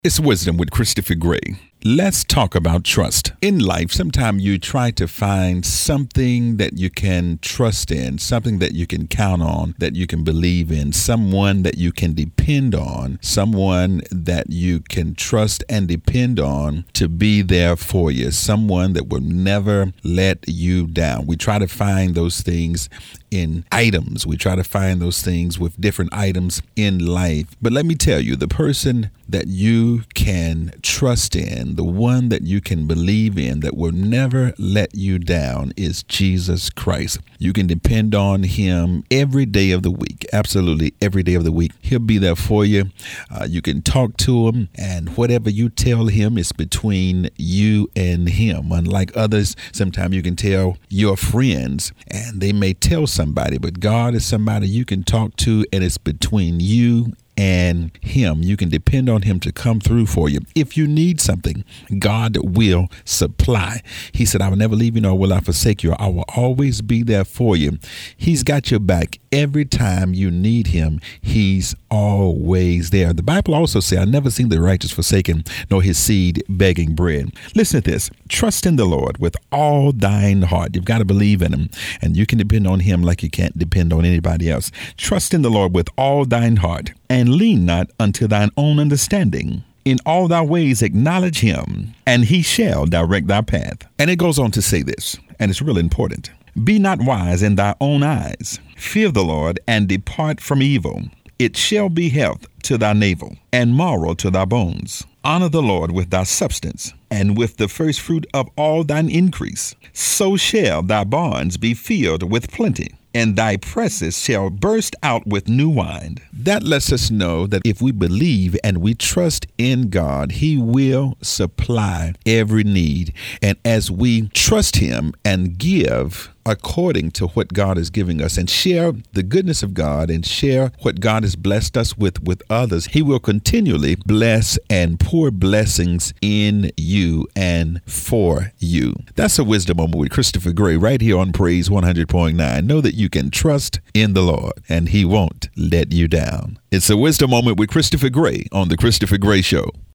It's Wisdom with Christopher Gray. Let's talk about trust. In life, sometimes you try to find something that you can trust in, something that you can count on, that you can believe in, someone that you can depend on, someone that you can trust and depend on to be there for you, someone that will never let you down. We try to find those things in items. We try to find those things with different items in life. But let me tell you, the person that you can trust in, the one that you can believe in, that will never let you down, is Jesus Christ. You can depend on him every day of the week. Absolutely every day of the week. He'll be there for you. You can talk to him, and whatever you tell him is between you and him. Unlike others, sometimes you can tell your friends and they may tell somebody, but God is somebody you can talk to, and it's between you and him. You can depend on him to come through for you. If you need something, God will supply. He said, I will never leave you, nor will I forsake you. I will always be there for you. He's got your back every time you need him. He's always there. The Bible also says, I never seen the righteous forsaken, nor his seed begging bread. Listen to this. Trust in the Lord with all thine heart. You've got to believe in him, and you can depend on him like you can't depend on anybody else. Trust in the Lord with all thine heart, and lean not unto thine own understanding. In all thy ways acknowledge him, and he shall direct thy path. And it goes on to say this, and it's really important. Be not wise in thy own eyes. Fear the Lord, and depart from evil. It shall be health to thy navel, and marrow to thy bones. Honor the Lord with thy substance, and with the first fruit of all thine increase. So shall thy barns be filled with plenty, and thy presses shall burst out with new wine. That lets us know that if we believe and we trust in God, he will supply every need. And as we trust him and give according to what God is giving us, and share the goodness of God, and share what God has blessed us with others, he will continually bless and pour blessings in you and for you. That's a Wisdom Moment with Christopher Gray right here on Praise 100.9. Know that you can trust in the Lord, and he won't let you down. It's a Wisdom Moment with Christopher Gray on The Christopher Gray Show.